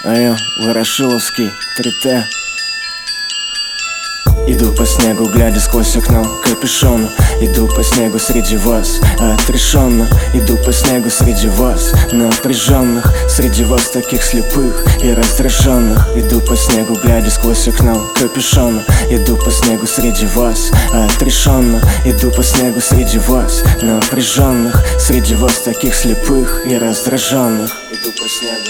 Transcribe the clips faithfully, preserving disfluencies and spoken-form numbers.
Айо, Ворошиловский, три тэ. Иду по снегу, глядя сквозь окно капюшона. Иду по снегу среди вас, отрешенно. Иду по снегу среди вас, напряженных. Среди вас таких слепых и раздраженных. Иду по снегу, глядя сквозь окно капюшона. Иду по снегу среди вас, отрешенно. Иду по снегу среди вас, напряженных. Среди вас таких слепых и раздраженных. Иду по снегу.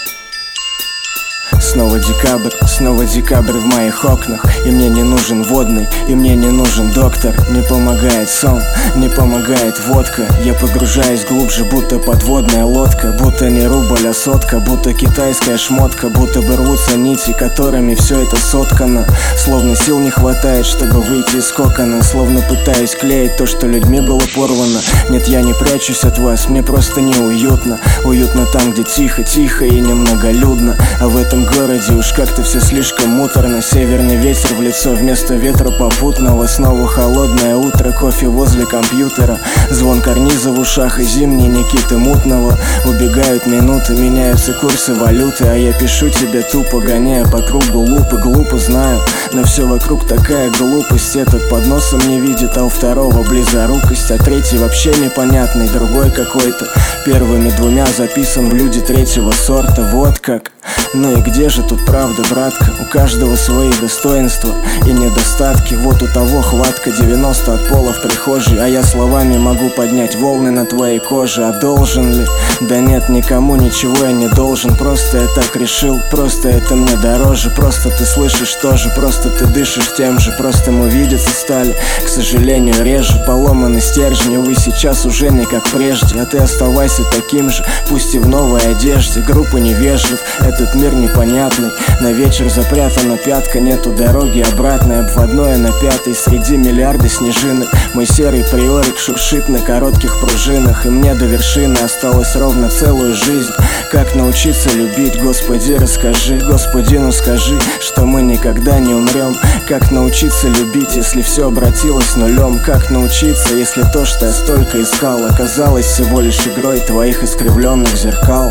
Снова декабрь, снова декабрь в моих окнах. И мне не нужен водный, и мне не нужен доктор. Не помогает сон, не помогает водка. Я погружаюсь глубже, будто подводная лодка. Будто не рубль, а сотка, будто китайская шмотка. Будто бы рвутся нити, которыми все это соткано. Словно сил не хватает, чтобы выйти из кокона. Словно пытаюсь клеить то, что людьми было порвано. Нет, я не прячусь от вас, мне просто неуютно. Уютно там, где тихо, тихо и немноголюдно. А в этом городе уж как-то все слишком муторно. Северный ветер в лицо вместо ветра попутного. Снова холодное утро, кофе возле компьютера. Звон карниза в ушах и зимние Никиты Мутного. Убегают минуты, меняются курсы валюты. А я пишу тебе тупо, гоняя по кругу лупы. Глупо, знаю, но все вокруг такая глупость. Этот под носом не видит, а у второго близорукость. А третий вообще непонятный, другой какой-то. Первыми двумя записан в люди третьего сорта. Вот как. Ну и где же тут правда, братка? У каждого свои достоинства и недостатки. Вот у того хватка девяносто от пола в прихожей. А я словами могу поднять волны на твоей коже. А должен ли? Да нет, никому ничего я не должен. Просто я так решил, просто это мне дороже. Просто ты слышишь тоже, просто ты дышишь тем же. Просто мы видеться стали, к сожалению, реже. Поломаны стержни, увы, сейчас уже не как прежде. А ты оставайся таким же, пусть и в новой одежде. Группа невежлив, этот мир непонятный. На вечер запрятана пятка, нету дороги обратной. Обводное на пятой среди миллиарда снежинок. Мой серый приорик шуршит на коротких пружинах. И мне до вершины осталось ровно целую жизнь. Как научиться любить, Господи, расскажи. Господи, ну скажи, что мы никогда не умрем. Как научиться любить, если все обратилось нулем? Как научиться, если то, что я столько искал, оказалось всего лишь игрой твоих искривленных зеркал?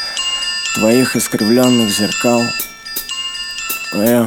Твоих искривленных зеркал. Э.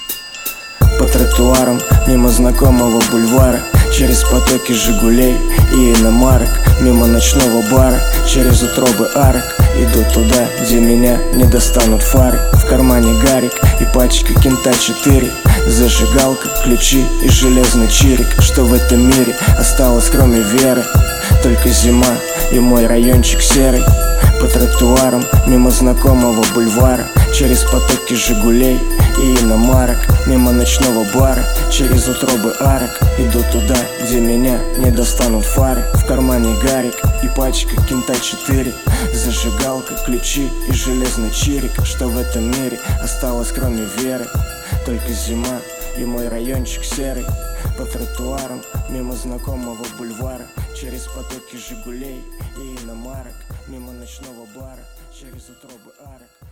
По тротуарам, мимо знакомого бульвара. Через потоки Жигулей и иномарок. Мимо ночного бара, через утробы арок. Иду туда, где меня не достанут фары. В кармане гарик и пачка кента четыре. Зажигалка, ключи и железный чирик. Что в этом мире осталось, кроме веры? Только зима и мой райончик серый. По тротуарам, мимо знакомого бульвара. Через потоки Жигулей и иномарок. Мимо ночного бара, через утробы арок. Иду туда, где меня не достанут фары. В кармане гарик и пачка кента четыре. Зажигалка, ключи и железный чирик. Что в этом мире осталось, кроме веры? Только зима и мой райончик серый. По тротуарам, мимо знакомого бульвара. Через потоки Жигулей и иномарок. Мимо ночного бара, через утробы арок.